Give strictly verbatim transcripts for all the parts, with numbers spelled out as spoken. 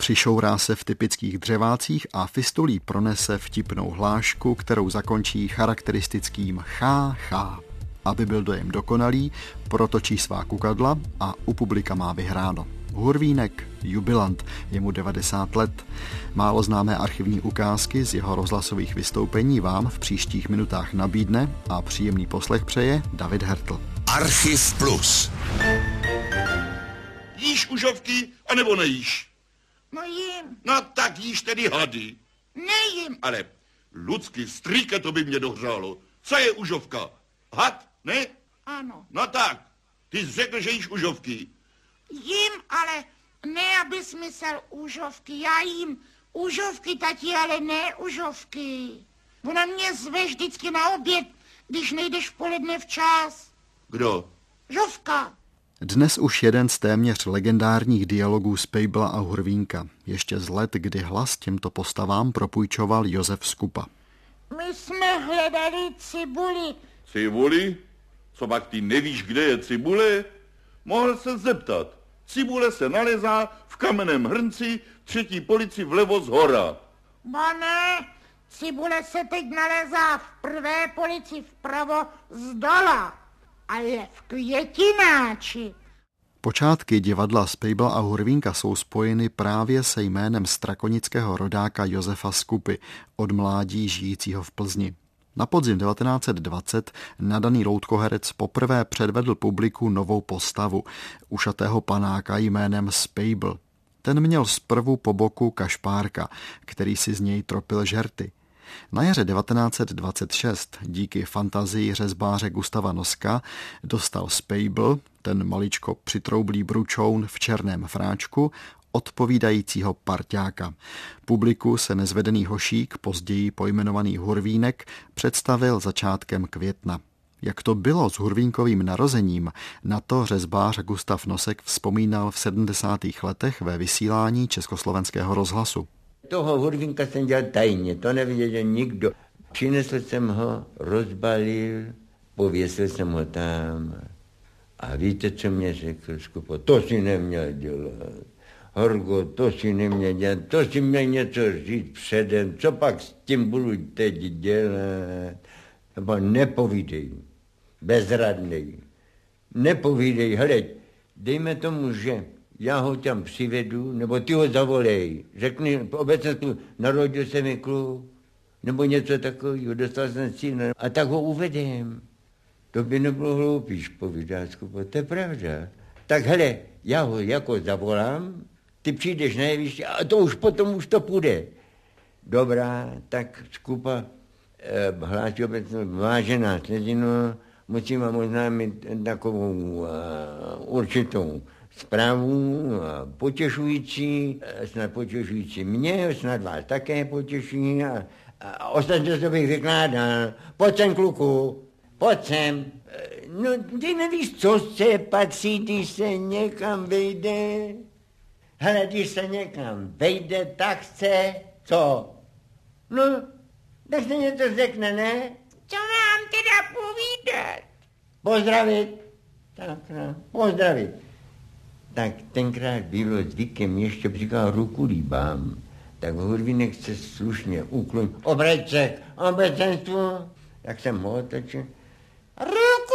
Přišourá se v typických dřevácích a fistulí pronese vtipnou hlášku, kterou zakončí charakteristickým chá, chá. Aby byl dojem dokonalý, protočí svá kukadla a u publika má vyhráno. Hurvínek, jubilant, je mu devadesát let. Málo známé archivní ukázky z jeho rozhlasových vystoupení vám v příštích minutách nabídne a příjemný poslech přeje David Hertl. Archiv Plus. Jíš užovky, anebo nejíš? No jím. No tak jíš tedy hady. Nejím. Ale Lucky, strýke, to by mě dohřálo. Co je užovka? Had, ne? Ano. No tak, ty jsi řekl, že jíš užovky. Jím, ale ne, abys myslel užovky. Já jím užovky, tati, ale ne užovky. Ona mě zve vždycky na oběd, když nejdeš v poledne včas. Kdo? Žovka. Dnes už jeden z téměř legendárních dialogů Spejbla a Hurvínka. Ještě z let, kdy hlas těmto postavám propůjčoval Josef Skupa. My jsme hledali cibuli. Cibuli? Co pak ty nevíš, kde je cibule? Mohl se zeptat. Cibule se nalezá v kamenném hrnci, třetí polici vlevo z hora. Ba ne, cibule se teď nalezá v prvé polici vpravo z dola, ale v květináči. Počátky divadla Spejbla a Hurvínka jsou spojeny právě se jménem strakonického rodáka Josefa Skupy, od mládí žijícího v Plzni. Na podzim devatenáct set dvacet nadaný loutkoherec poprvé předvedl publiku novou postavu, ušatého panáka jménem Spejbl. Ten měl zprvu po boku kašpárka, který si z něj tropil žerty. Na jaře devatenáct set dvacet šest díky fantazii řezbáře Gustava Noska dostal Spejbl, ten maličko přitroublý bručoun v černém fráčku, odpovídajícího parťáka. Publiku se nezvedený hošík, později pojmenovaný Hurvínek, představil začátkem května. Jak to bylo s Hurvínkovým narozením, na to řezbář Gustav Nosek vzpomínal v sedmdesátých letech ve vysílání Československého rozhlasu. Toho Hurvínka jsem dělal tajně, to nevěděl nikdo. Přinesl jsem ho, rozbalil, pověsil jsem ho tam. A víte, co mě řekl Skupo? To si neměl dělat. Horgo, to si neměl dělat, to si měl něco říct předem, co pak s tím budu teď dělat? Nebo nepovídej, bezradnej, nepovídej, hele, dejme tomu, že já ho tam přivedu, nebo ty ho zavolej, řekni obecně, narodil se mi kluk, nebo něco takového, dostal jsem syna, a tak ho uvedem. To by nebylo hloupíš, povídá Skupo, to je pravda. Tak hele, já ho jako zavolám, ty přijdeš na jeviště a to už potom už to půjde. Dobrá, tak Skupa eh, hlásí obecně, vážená slezino, musím vám oznámit takovou uh, určitou zprávu, uh, potěšující, uh, snad potěšující mě, snad vás také potěší a, a ostatně to bych vykládal. Pojď sem, kluku, pojď sem. Uh, no, ty nevíš, co se patří, když se někam vejde. Hele, když se někam vejde, tak chce co? No, tak se něco řekne, ne? Co mám teda povídat? Pozdravit. Tak, no, pozdravit. Tak tenkrát bylo zvykem ještě říkal ruku líbám. Tak Hurvínek se slušně uklonil. Obrať se k obecenstvu. Tak jsem ho otočil. Ruku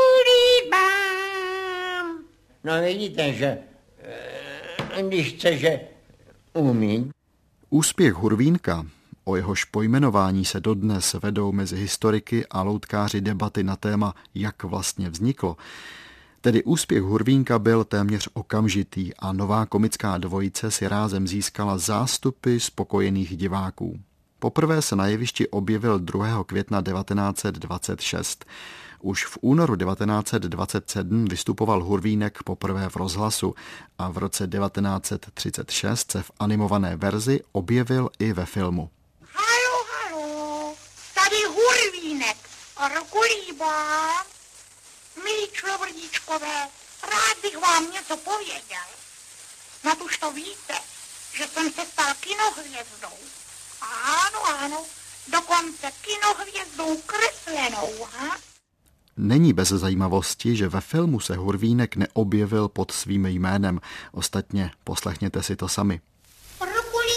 líbám. No vidíte, že e, když chce, že umí. Úspěch Hurvínka, o jehož pojmenování se dodnes vedou mezi historiky a loutkáři debaty na téma, jak vlastně vzniklo. Tedy úspěch Hurvínka byl téměř okamžitý a nová komická dvojice si rázem získala zástupy spokojených diváků. Poprvé se na jevišti objevil druhého května devatenáct set dvacet šest. Už v únoru devatenáct set dvacet sedm vystupoval Hurvínek poprvé v rozhlasu a v roce devatenáct set třicet šest se v animované verzi objevil i ve filmu. Halo, halo, tady Hurvínek, ruku líbám. Milí človrdíčkové, rád bych vám něco pověděl. Snad už to víte, že jsem se stal kinohvězdou. Ano, ano, dokonce kinohvězdou kreslenou, ha? Není bez zajímavosti, že ve filmu se Hurvínek neobjevil pod svým jménem. Ostatně poslechněte si to sami. Ruku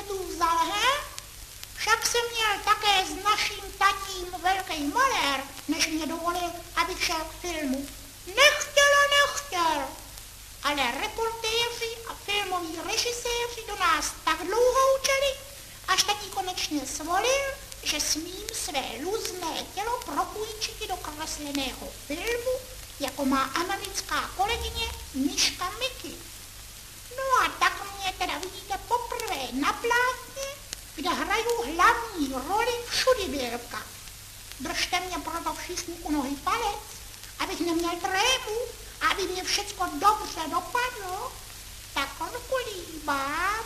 tu vzal, he? Však jsem měl také s naším tatím velký malér, než mě dovolil, abych šel k filmu. Nechtěl a nechtěl. Ale reportéři a filmoví režiséři do nás tak dlouho učili, až tatík konečně svolil, že smím své luzné tělo propůjčit do kresleného filmu, jako má americká kolegyně Miška Miky. No a tak mě teda vidíte poprvé na plátně, kde hraju hlavní roli Všudyvěrka. Držte mě proto všichni u nohy palec, abych neměl trému, aby mě všecko dobře dopadlo, tak on kolíbám.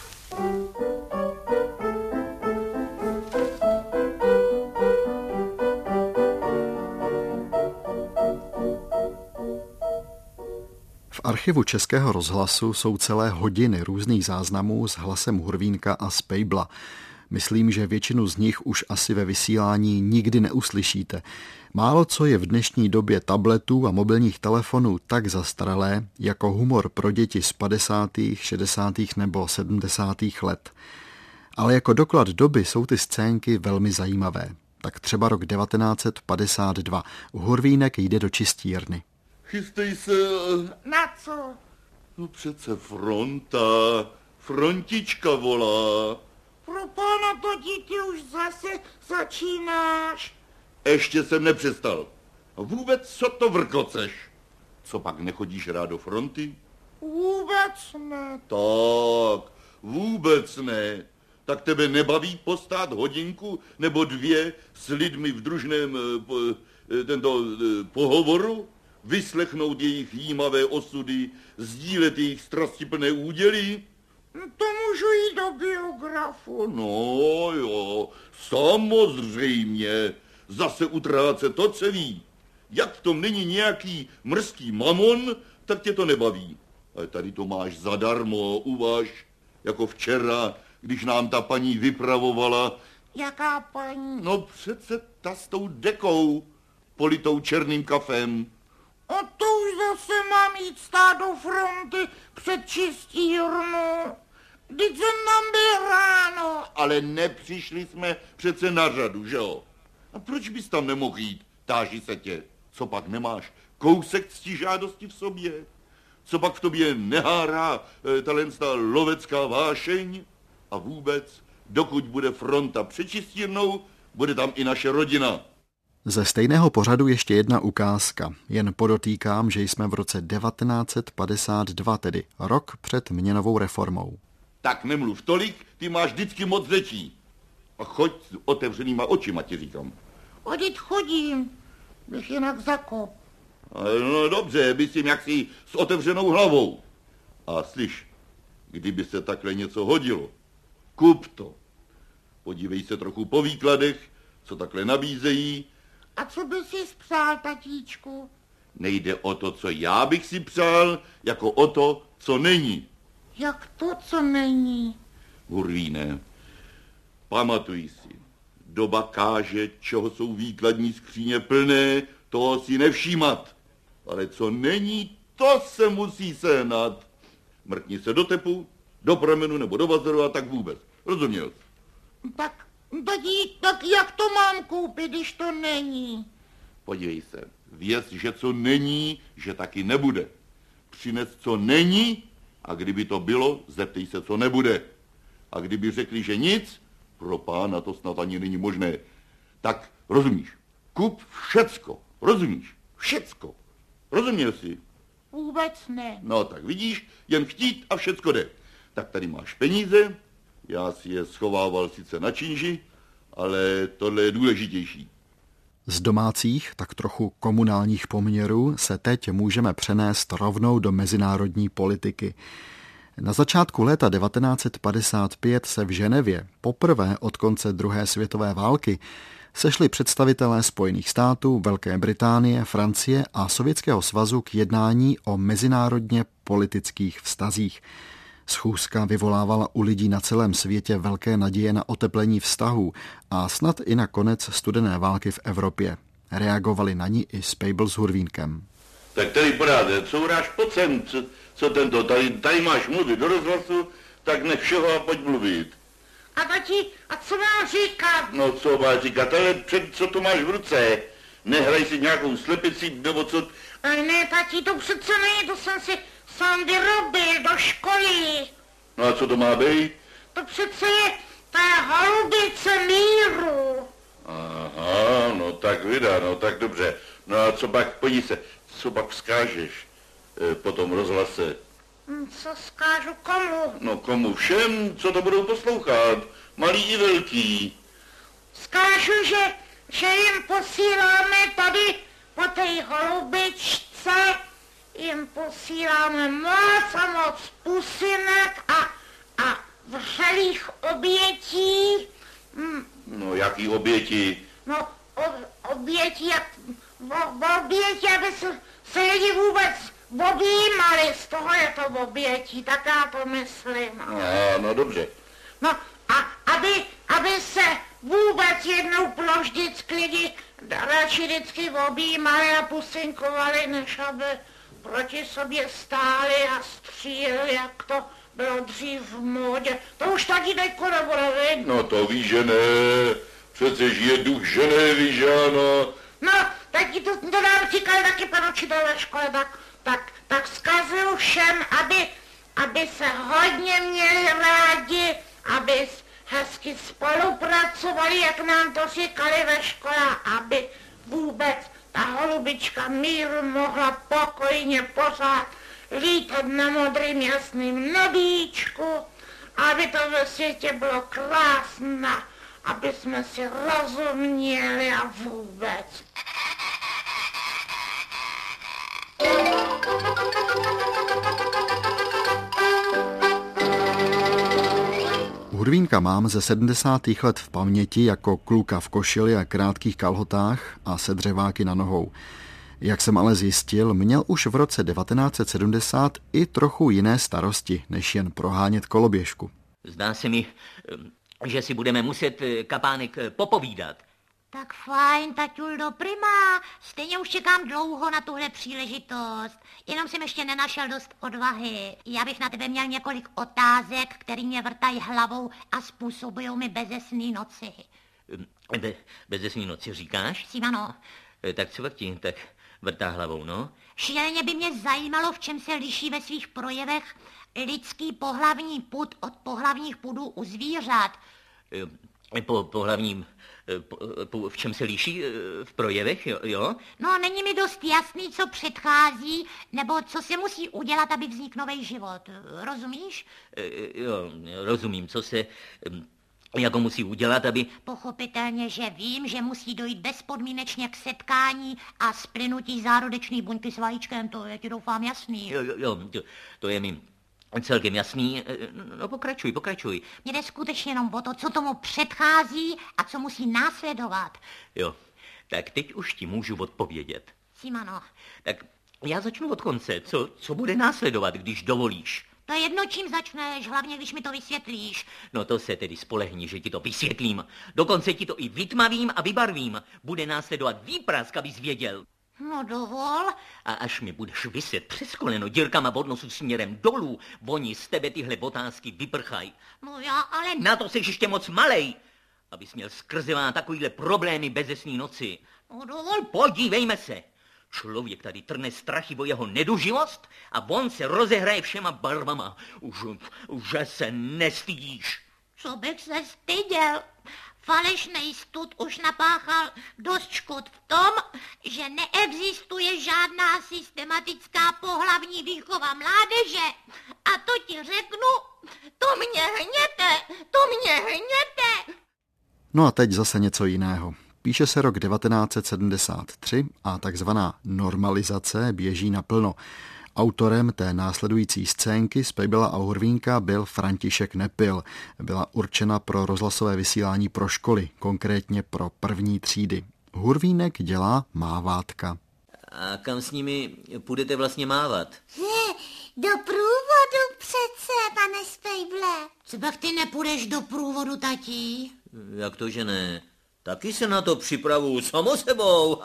V archivu Českého rozhlasu jsou celé hodiny různých záznamů s hlasem Hurvínka a Spejbla. Myslím, že většinu z nich už asi ve vysílání nikdy neuslyšíte. Málo co je v dnešní době tabletů a mobilních telefonů tak zastaralé, jako humor pro děti z padesátých, šedesátých nebo sedmdesátých let. Ale jako doklad doby jsou ty scénky velmi zajímavé. Tak třeba rok devatenáct set padesát dva. Hurvínek jde do čistírny. Chystej se... Na co? No přece fronta, frontička volá. Pro pána tati, ty už zase začínáš. Ještě jsem nepřestal. A vůbec co to vrkoceš? Co pak nechodíš rád do fronty? Vůbec ne. Tak, vůbec ne. Tak tebe nebaví postát hodinku nebo dvě s lidmi v družném po, tento, pohovoru? Vyslechnout jejich jímavé osudy, sdílet jejich strastiplné úděly? To můžu jít do biografu. No jo, samozřejmě. Zase utrácet to, co ví. Jak v tom není nějaký mrzký mamon, tak tě to nebaví. Ale tady to máš zadarmo, uvaž, jako včera, když nám ta paní vypravovala. Jaká paní? No přece ta s tou dekou, politou černým kafem. A to už zase mám jít stát do fronty před čistírnu. Vždyť jsem tam byl ráno. Ale nepřišli jsme přece na řadu, že jo? A proč bys tam nemohl jít? Táží se tě. Co pak nemáš? Kousek ctižádosti v sobě? Co pak v tobě nehárá e, talentá lovecká vášeň? A vůbec, dokud bude fronta před čistírnou, bude tam i naše rodina. Ze stejného pořadu ještě jedna ukázka. Jen podotýkám, že jsme v roce devatenáct set padesát dva, tedy rok před měnovou reformou. Tak nemluv tolik, ty máš vždycky moc řečí. A choď s otevřenýma očima, ti říkám. Odjď chodím, bych jinak zakop. No dobře, myslím jaksi s otevřenou hlavou. A slyš, kdyby se takhle něco hodilo, kup to. Podívej se trochu po výkladech, co takhle nabízejí. A co by si spřál, tatíčku? Nejde o to, co já bych si přál, jako o to, co není. Jak to, co není? Hurvíne, pamatuj si, doba káže, čeho jsou výkladní skříně plné, toho si nevšímat. Ale co není, to se musí sehnat. Mrkni se do tepu, do pramenu nebo do vazoru a tak vůbec. Rozuměl jsi? Tak, tatí, tak jak to mám koupit, když to není? Podívej se, věz, že co není, že taky nebude. Přines, co není, a kdyby to bylo, zeptej se, co nebude. A kdyby řekli, že nic, pro pána to snad ani není možné. Tak rozumíš, kup všecko, rozumíš, všecko. Rozuměl jsi? Vůbec ne. No tak vidíš, jen chtít a všecko jde. Tak tady máš peníze, já si je schovával sice na činži, ale tohle je důležitější. Z domácích, tak trochu komunálních poměrů se teď můžeme přenést rovnou do mezinárodní politiky. Na začátku léta devatenáct set padesát pět se v Ženevě poprvé od konce druhé světové války sešli představitelé Spojených států, Velké Británie, Francie a Sovětského svazu k jednání o mezinárodně politických vztazích. Schůzka vyvolávala u lidí na celém světě velké naděje na oteplení vztahů a snad i na konec studené války v Evropě. Reagovali na ní i Spejbl s Hurvínkem. Tak tady podáte, co uráš pojď sem, co, co tento, tady, tady máš mluvit do rozhlasu, tak nech všeho a pojď mluvit. A tati, a co mám říkat? No co má říkat, ale před co to máš v ruce? Nehraj si nějakou slepici, nebo co? Ale ne, tati, to přece není, to jsem si sám vyrobil do školy. No a co to má být? To přece je ta holubice míru. Aha, no tak vydá, no tak dobře. No a co pak, podívej se, co pak vzkážeš e, po tom rozhlase? Co zkážu komu? No komu všem, co to budou poslouchat, malý i velký. Zkážu, že, že jim posíláme tady po té holubičce, jim posíláme moc a moc pusinek a, a vřelých obětí. Hm. No jaký oběti? No ob, obětí, jak, o, obětí, aby se, se lidi vůbec objímali, z toho je to obětí, tak já to myslím. No, no dobře. No a aby, aby se vůbec jednou ploždicky lidi radši vždycky objímali a pusinkovali, než aby proti sobě stáli a stříleli, jak to bylo dřív v módě. To už taky teďko nebude, viď? No to víš, že ne. Přece žije duch Ženevy, že ano? No, taky to, to nám říkali taky pan učitel ve škole, tak, tak, tak vzkazuju všem, aby, aby se hodně měli rádi, aby hezky spolupracovali, jak nám to říkali ve škole, aby vůbec ta holubička míru mohla pokojně pořád lítat na modrým jasným nebíčku, aby to ve světě bylo krásné, aby jsme si rozuměli a vůbec. Hurvínka mám ze sedmdesátých let v paměti jako kluka v košili a krátkých kalhotách a se dřeváky na nohou. Jak jsem ale zjistil, měl už v roce devatenáct set sedmdesát i trochu jiné starosti, než jen prohánět koloběžku. Zdá se mi, že si budeme muset, Kapánek, popovídat. Tak fajn, taťuldo, prima. Stejně už čekám dlouho na tuhle příležitost. Jenom jsem ještě nenašel dost odvahy. Já bych na tebe měl několik otázek, které mě vrtají hlavou a způsobují mi bezesný noci. Be, bezesný noci říkáš? Simano. Tak co ti tak vrtá hlavou, no? Šíleně by mě zajímalo, v čem se liší ve svých projevech lidský pohlavní pud od pohlavních pudů u zvířat. Po pohlavním, po, po, v čem se liší v projevech, jo, jo? No, není mi dost jasný, co předchází, nebo co se musí udělat, aby vznikl nový život. Rozumíš? Jo, rozumím, co se jako musí udělat, aby... Pochopitelně, že vím, že musí dojít bezpodmínečně k setkání a splynutí zárodečný buňky s vajíčkem, to je ti doufám jasný. Jo, jo, jo to, to je mi celkem jasný. No pokračuj, pokračuj. Mně jde skutečně jenom o to, co tomu předchází a co musí následovat. Jo, tak teď už ti můžu odpovědět. Simano. Tak já začnu od konce. Co, co bude následovat, když dovolíš? To je jedno, čím začneš, hlavně když mi to vysvětlíš. No to se tedy spolehni, že ti to vysvětlím. Dokonce ti to i vytmavím a vybarvím. Bude následovat výprask, abys věděl. No dovol. A až mi budeš viset přes koleno dírkama od nosu směrem dolů, oni z tebe tyhle otázky vyprchají. No já ale... Na to seš ještě moc malej, abys měl skrzevá takovýhle problémy bezesný noci. No dovol. Podívejme se. Člověk tady trne strachy o jeho neduživost a on se rozehraje všema barvama. Už, že se nestydíš. Co bych se styděl? Falešnej stud už napáchal dost škod v tom, že neexistuje žádná systematická pohlavní výchova mládeže. A to ti řeknu, to mě hněte, to mě hněte. No a teď zase něco jiného. Píše se rok devatenáct set sedmdesát tři a takzvaná normalizace běží naplno. Autorem té následující scénky z Pejbela a Hurvínka byl František Nepil. Byla určena pro rozhlasové vysílání pro školy, konkrétně pro první třídy. Hurvínek dělá mávátka. A kam s nimi půjdete vlastně mávat? Do průvodu přece, pane Spejble. Co pak ty nepůjdeš do průvodu, tatí? Jak to, že ne? Taky se na to připravuju samo sebou.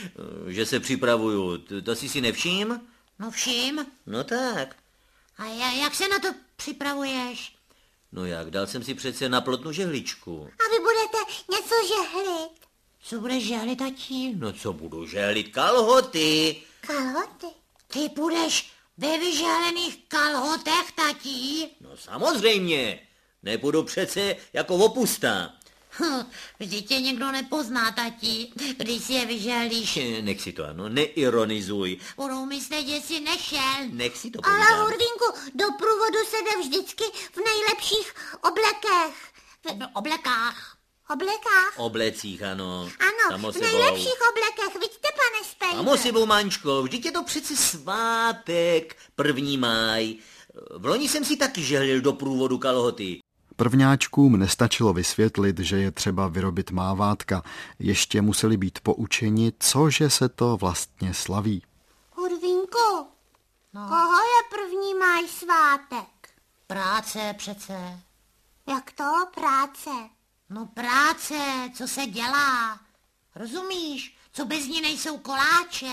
Že se připravuju, to, to jsi si nevším? No vším. No tak. A jak se na to připravuješ? No jak, dal jsem si přece na plotnu žehličku. A vy budete něco žehlit? Co budeš žehlit, tati? No co budu žehlit? Kalhoty. Kalhoty? Ty budeš ve vyžehlených kalhotech, tati? No samozřejmě. Nepůjdu přece jako opusta. Hm, vždyť tě někdo nepozná, tati, když si je vyžehlíš. Nech si to, ano, neironizuj. Budou myslet, že jsi nešel. Nech si to Ale povídám. Hurvínku, do průvodu se jde vždycky v nejlepších oblekech. V oblekách. Oblekách? Oblecích, ano. Ano, Samo v sebou. nejlepších oblekech, vidíte, pane Spejbe? Samo sebou, Mančko, vždyť je to přeci svátek, první máj. V loni jsem si taky žehlil do průvodu kalhoty. Prvňáčkům nestačilo vysvětlit, že je třeba vyrobit mávátka. Ještě museli být poučeni, cože se to vlastně slaví. Hurvínku, no. Koho je první máj svátek? Práce přece. Jak to práce? No práce, co se dělá. Rozumíš, co bez ní nejsou koláče.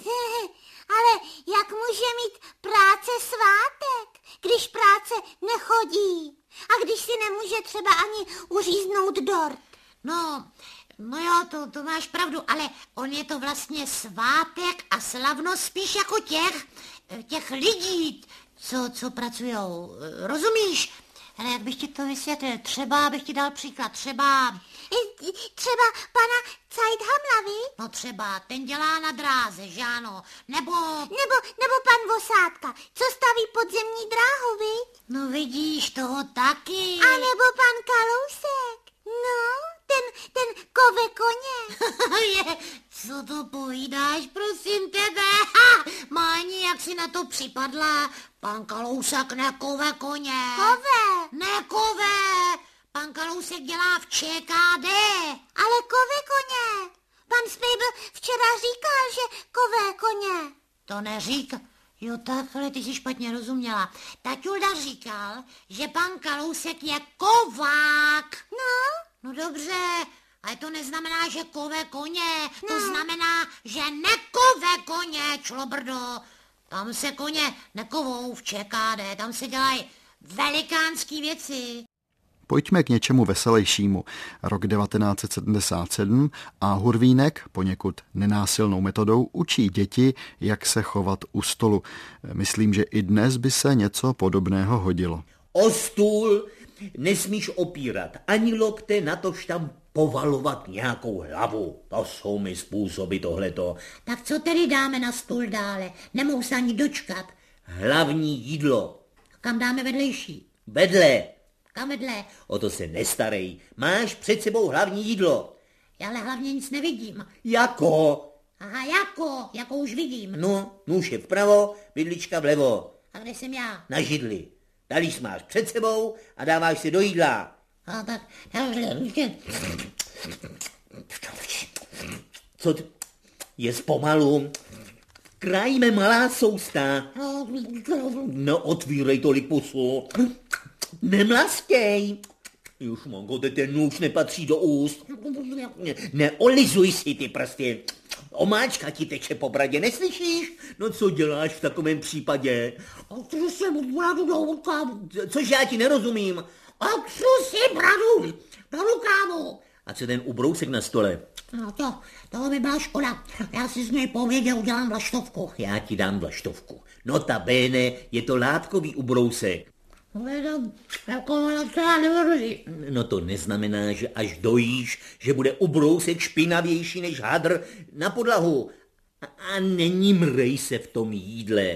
Ale jak může mít práce svátek, když práce nechodí? A když si nemůže třeba ani uříznout dort? No, no jo, to, to máš pravdu, ale on je to vlastně svátek a slavnost spíš jako těch, těch lidí, co, co pracujou. Rozumíš? Ale jak bych ti to vysvětlil? Třeba bych ti dal příklad, třeba... Třeba pana Zeithamla, No třeba, ten dělá na dráze, že ano? Nebo... Nebo, nebo pan Vosátka, co staví podzemní dráhu, viď? No vidíš, toho taky. A nebo pan Kalousek, no, ten, ten kove koně. Je, co to povídáš, prosím tebe? Ha, Máni, jak si na to připadla? Pan Kalousek nekove koně. Kove? Nekove. Pan Kalousek dělá v Č K D. Ale kove koně. Pan Spejbl včera říkal, že kove koně. To neříkal. Jo, takhle, ty jsi špatně rozuměla. Taťulda říkal, že pan Kalousek je kovák. No? No dobře, ale to neznamená, že kove koně. No. To znamená, že nekove koně, člobrdo. Tam se koně nekovou v Č K D, tam se dělají velikánský věci. Pojďme k něčemu veselějšímu. Rok devatenáct set sedmdesát sedm a Hurvínek poněkud nenásilnou metodou učí děti, jak se chovat u stolu. Myslím, že i dnes by se něco podobného hodilo. O stůl nesmíš opírat ani lokte, natož tam povalovat nějakou hlavu. To jsou mi způsoby tohleto. Tak co tedy dáme na stůl dále? Nemohu se ani dočkat. Hlavní jídlo. Kam dáme vedlejší? Vedle. Kam vedle? O to se nestarej. Máš před sebou hlavní jídlo. Já ale hlavně nic nevidím. Jako? Aha, jako, jako už vidím. No, nůž je vpravo, vidlička vlevo. A kde jsem já? Na židli. Talíř máš před sebou a dáváš si do jídla. A tak... Co ty? Je zpomalu. Krajíme malá sousta. No, otvírej tolik pusu. Nemlastěj. Už mongo, ten nůž nepatří do úst. Ne, neolizuj si ty prsty. Omáčka ti teče po bradě, neslyšíš? No co děláš v takovém případě? Otřu si bradu do rukávu. Což já ti nerozumím. Otřu si bradu do rukávu. A co ten ubrousek na stole? No to, toho by byla škoda. Já si z něj pověděl, udělám vlaštovku. Já ti dám vlaštovku. Nota bene, je to látkový ubrousek. No to neznamená, že až dojíš, že bude ubrousek špinavější než hadr na podlahu. A není mrej se v tom jídle.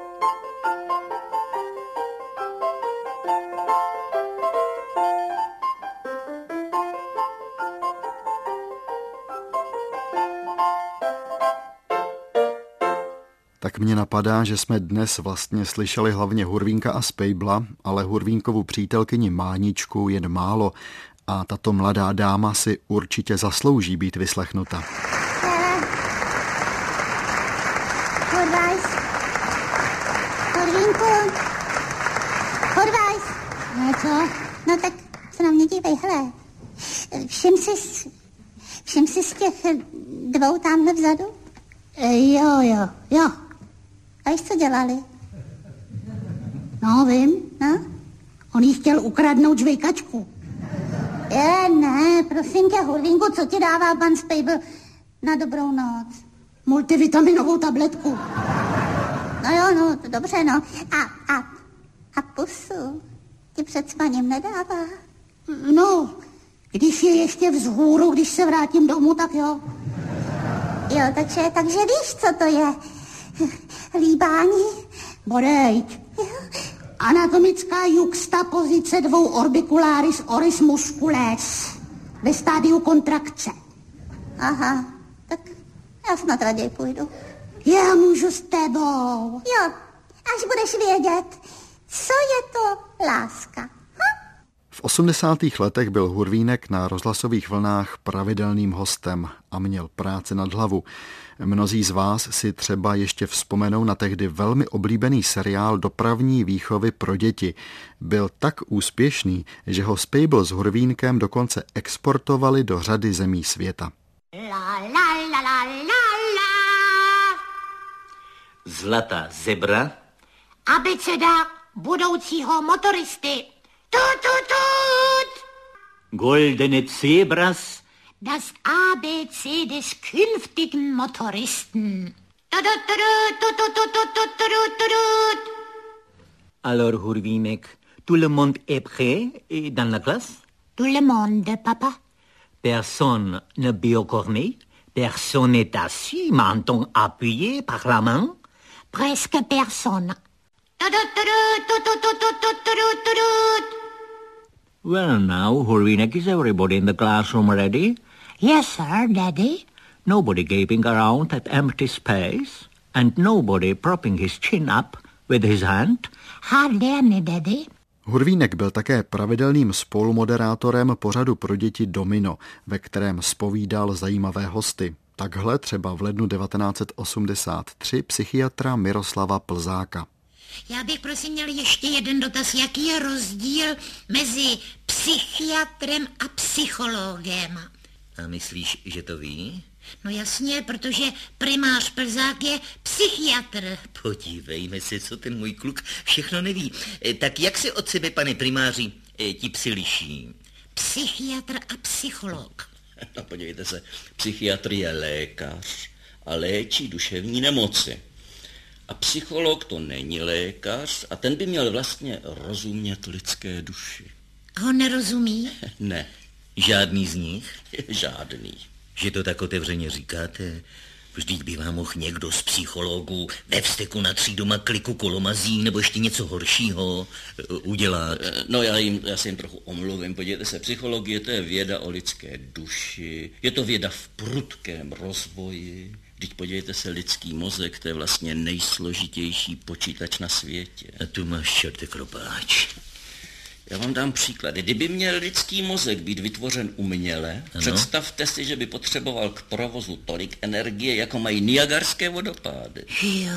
Tak mě napadá, že jsme dnes vlastně slyšeli hlavně Hurvínka a Spejbla, ale Hurvínkovu přítelkyni Máničku jen málo a tato mladá dáma si určitě zaslouží být vyslechnuta. Hurvajs. Hurvínku. Hurvajs. No co? No tak se na mě dívej, hele. Všim si, všim si z těch dvou tamhle vzadu? E, jo, jo, jo. A víš, co dělali? No, vím, no. Oni jí chtěl ukradnout žvejkačku. Je, ne, prosím tě, Hurvínku, co ti dává pan Spejbl na dobrou noc? Multivitaminovou tabletku. No jo, no, to dobře, no. A, a, a pusu ti před spaním nedává? No, když je ještě vzhůru, když se vrátím domů, tak jo. Jo, takže, takže víš, co to je? Líbání? Bodejť. Anatomická juxtapozice dvou orbicularis oris muscules ve stádiu kontrakce. Aha, tak já snad raději půjdu. Já můžu s tebou. Jo, až budeš vědět, co je to láska. Hm? V osmdesátých letech byl Hurvínek na rozhlasových vlnách pravidelným hostem a měl práci nad hlavu. Mnozí z vás si třeba ještě vzpomenou na tehdy velmi oblíbený seriál dopravní výchovy pro děti. Byl tak úspěšný, že ho Spejbl s Hurvínkem dokonce exportovali do řady zemí světa. La, la, la, la, la, la. Zlatá zebra. Abeceda budoucího motoristy. Tut, tut, tut. Goldene Zebras. Das A B C des künftigen Motoristen. Tut, tut, tut, tut, tut, tut, tut, tut. Alors, Hurvínek, tout le monde est prêt dans la classe? Tout le monde, papa. Personne ne biocorné, personne n'est assis, menton appuyé par la main. Presque personne. Tut, tut, tut, tut, tut, tut, tut, tut. Well, now, Hurvínek, is everybody in the classroom ready? Yes, sir, Daddy. Nobody gaping around at empty space, and nobody propping his chin up with his hand. Hardly any, Daddy. Hurvínek byl také pravidelným spolumoderátorem pořadu pro děti Domino, ve kterém zpovídal zajímavé hosty. Takhle třeba v lednu devatenáct set osmdesát tři psychiatra Miroslava Plzáka. Já bych prosím měl ještě jeden dotaz. Jaký je rozdíl mezi psychiatrem a psychologem? A myslíš, že to ví? No jasně, protože primář Plzák je psychiatr. Podívejme se, co ten můj kluk všechno neví. E, tak jak se od sebe, pane primáři, e, ti psi liší? Psychiatr a psycholog. No podívejte se, psychiatr je lékař a léčí duševní nemoci. A psycholog to není lékař a ten by měl vlastně rozumět lidské duši. A on nerozumí? Ne. Žádný z nich? Žádný. Že to tak otevřeně říkáte? Vždyť by vám mohl někdo z psychologů ve vzteku na tří doma kliku kolomazí nebo ještě něco horšího udělat. No já, jim, já se jim trochu omluvím. Podívejte se, psychologie to je věda o lidské duši. Je to věda v prudkém rozvoji. Vždyť podívejte se, lidský mozek, to je vlastně nejsložitější počítač na světě. A tu máš čerte kropáč. Já vám dám příklad. Kdyby měl lidský mozek být vytvořen uměle, ano? Představte si, že by potřeboval k provozu tolik energie, jako mají Niagarské vodopády. Jo,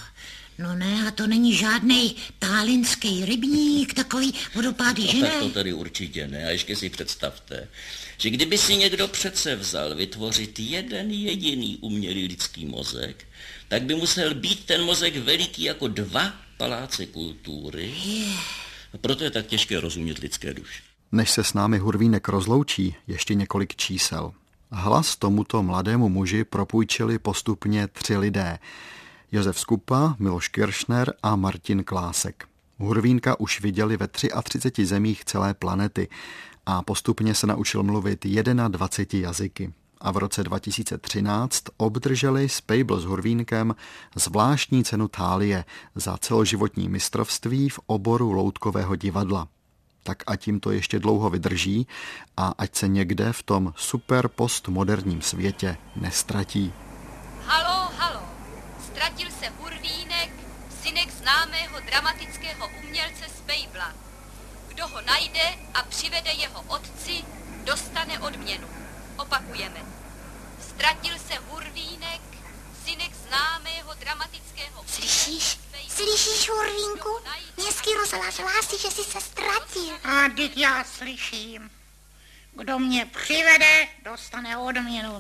no ne, a to není žádnej tálinský rybník, takový vodopády, no, že ne? Tak to tady určitě ne. A ještě si představte, že kdyby si někdo přece vzal vytvořit jeden jediný umělý lidský mozek, tak by musel být ten mozek veliký jako dva paláce kultury. Yeah. A proto je tak těžké rozumět lidské duši. Než se s námi Hurvínek rozloučí, ještě několik čísel. Hlas tomuto mladému muži propůjčili postupně tři lidé. Josef Skupa, Miloš Kiršner a Martin Klásek. Hurvínka už viděli ve třiatřiceti zemích celé planety a postupně se naučil mluvit dvaceti jedna jazyky. A v roce dva tisíce třináct obdrželi Spejbl s Hurvínkem zvláštní cenu Thálie za celoživotní mistrovství v oboru loutkového divadla. Tak ať jim to ještě dlouho vydrží a ať se někde v tom super postmoderním světě nestratí. Halo, halo, ztratil se Hurvínek, synek známého dramatického umělce Spejbla. Kdo ho najde a přivede jeho otci, dostane odměnu. Opakujeme. Ztratil se Hurvínek, synek známého dramatického... Slyšíš? Slyšíš, Hurvínku? Městský rozhlas hlásí, že jsi se ztratil. A teď já slyším. Kdo mě přivede, dostane odměnu.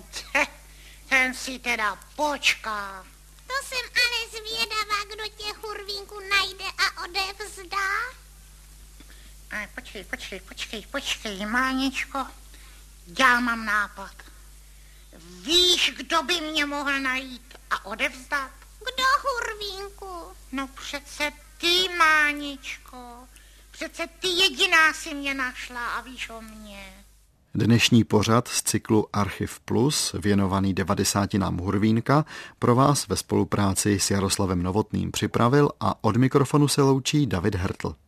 Ten si teda počká. To jsem ale zvědavá, kdo tě, Hurvínku, najde a odevzdá. A počkej, počkej, počkej, počkej, Máničko. Já mám nápad. Víš, kdo by mě mohl najít a odevzdat? Kdo, Hurvínku? No přece ty, Máničko. Přece ty jediná si mě našla a víš o mně. Dnešní pořad z cyklu Archiv Plus, věnovaný devadesátinám Hurvínka, pro vás ve spolupráci s Jaroslavem Novotným připravil a od mikrofonu se loučí David Hertl.